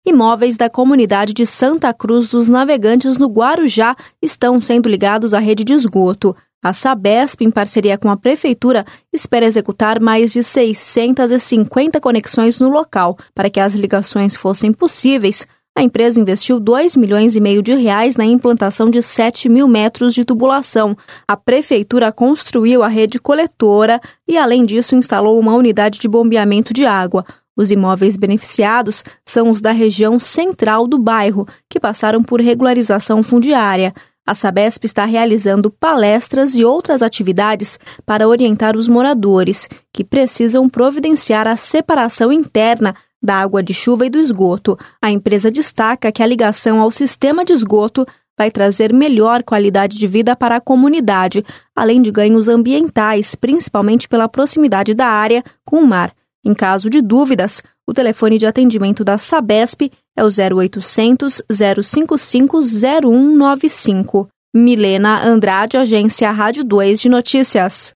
imóveis da comunidade de Santa Cruz dos Navegantes, no Guarujá, estão sendo ligados à rede de esgoto. A Sabesp, em parceria com a Prefeitura, espera executar mais de 650 conexões no local. Para que as ligações fossem possíveis, a empresa investiu R$2,5 milhões na implantação de 7 mil metros de tubulação. A Prefeitura construiu a rede coletora e, além disso, instalou uma unidade de bombeamento de água. Os imóveis beneficiados são os da região central do bairro, que passaram por regularização fundiária. A Sabesp está realizando palestras e outras atividades para orientar os moradores, que precisam providenciar a separação interna da água de chuva e do esgoto. A empresa destaca que a ligação ao sistema de esgoto vai trazer melhor qualidade de vida para a comunidade, além de ganhos ambientais, principalmente pela proximidade da área com o mar. Em caso de dúvidas, o telefone de atendimento da Sabesp é o 0800 055 0195. Milena Andrade, Agência Rádio 2 de Notícias.